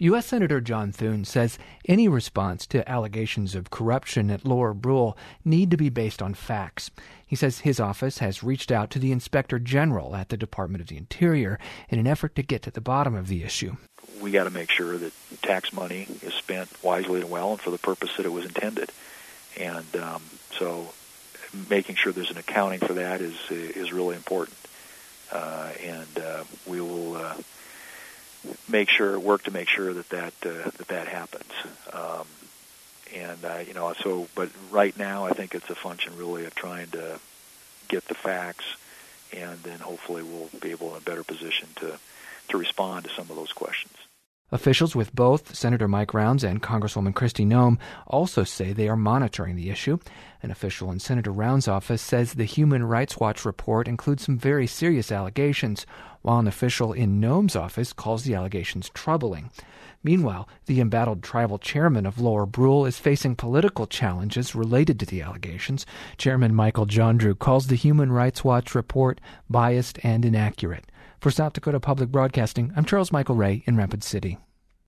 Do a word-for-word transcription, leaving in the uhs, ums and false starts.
U S. Senator John Thune says any response to allegations of corruption at Lower Brule need to be based on facts. He says his office has reached out to the Inspector General at the Department of the Interior in an effort to get to the bottom of the issue. We got to make sure that tax money is spent wisely and well and for the purpose that it was intended. And um, so making sure there's an accounting for that is is really important. Uh, and uh, we will uh, make sure, work to make sure that that uh, that, that happens. Um, and uh, you know, so but right now, I think it's a function really of trying to get the facts, and then hopefully we'll be able in a better position to to respond to some of those questions. Officials with both Senator Mike Rounds and Congresswoman Kristi Noem also say they are monitoring the issue. An official in Senator Rounds' office says the Human Rights Watch report includes some very serious allegations, while an official in Noem's office calls the allegations troubling. Meanwhile, the embattled tribal chairman of Lower Brule is facing political challenges related to the allegations. Chairman Michael Jondrew calls the Human Rights Watch report biased and inaccurate. For South Dakota Public Broadcasting, I'm Charles Michael Ray in Rapid City.